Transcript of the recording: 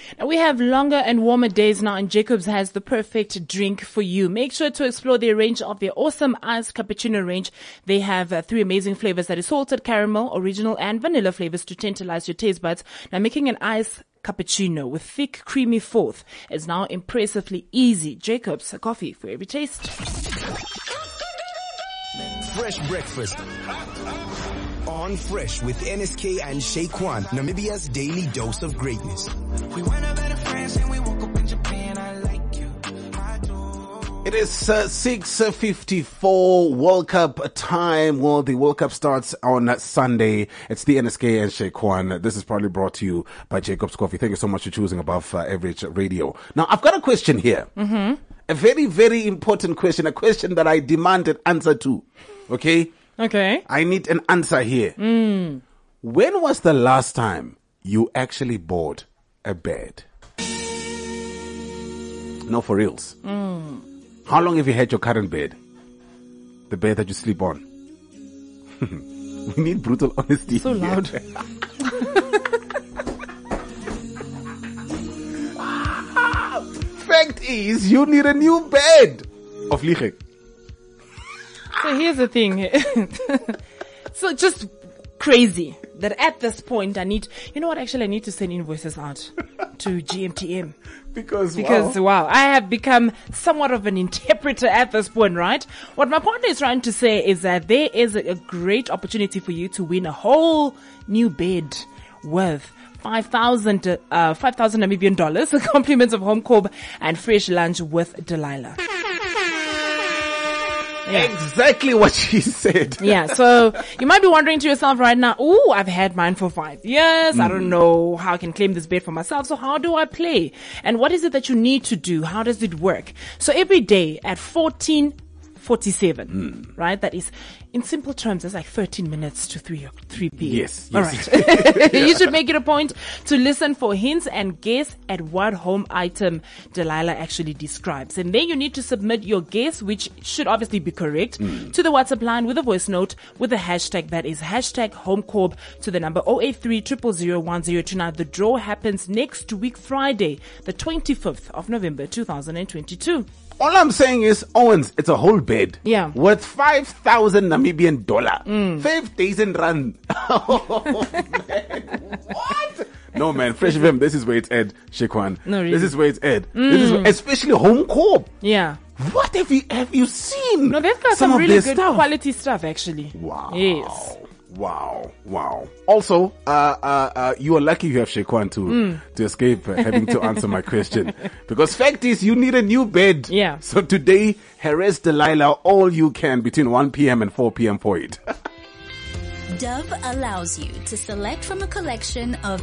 Now we have longer and warmer days now, and Jacobs has the perfect drink for you. Make sure to explore their range of their awesome iced cappuccino range. They have 3 amazing flavors, that is salted caramel, original, and vanilla flavors to tantalize your taste buds. Now making an iced cappuccino with thick, creamy froth is now impressively easy. Jacobs, a coffee for every taste. Fresh breakfast. On Fresh with NSK and Shaquan, Namibia's daily dose of greatness. We went to better friends and we woke up in Japan. I like you. It is 6:54 World Cup time. Well, the World Cup starts on Sunday. It's the NSK and Shaquan. This is probably brought to you by Jacob's Coffee. Thank you so much for choosing Above Average Radio. Now, I've got a question here. A very, very important question. A question that I demand an answer to. Okay? Okay. I need an answer here. When was the last time you actually bought a bed? No, for reals. How long have you had your current bed? The bed that you sleep on? We need brutal honesty. So loud. Fact is, you need a new bed. Of Lichek. So here's the thing. So just crazy that at this point I need to send invoices out to GMTM. Because wow, I have become somewhat of an interpreter at this point, right? What my partner is trying to say is that there is a great opportunity for you to win a whole new bed worth 5,000 Namibian dollars, compliments of home cob and fresh lunch with Delilah. Yeah. Exactly what she said. Yeah, so you might be wondering to yourself right now, ooh, I've had mine for 5 years. I don't know how I can claim this bed for myself. So how do I play? And what is it that you need to do? How does it work? So every day at 14:47, right? That is, in simple terms, that's like 13 minutes to 3 p.m. Yes. All right. You should make it a point to listen for hints and guess at what home item Delilah actually describes. And then you need to submit your guess, which should obviously be correct, to the WhatsApp line with a voice note with the hashtag, that is hashtag HomeCorb, to the number 083 000 1029. The draw happens next week, Friday, the 25th of November, 2022. All I'm saying is, Owens, it's a whole bed. Yeah. Worth 5,000 Namibian dollar. 5,000 rand. Oh, man. What? No, man. Fresh FM, this is where it's at, Shaquan. No, really. This is where it's at. This is especially Home Corp. Yeah. What have you seen? No, they've got some really good quality stuff, actually. Wow. Yes. Wow. Also, you are lucky you have Shaquan to escape having to answer my question. Because fact is, you need a new bed. Yeah. So today, harass Delilah all you can between 1 p.m. and 4 p.m. for it. Dove allows you to select from a collection of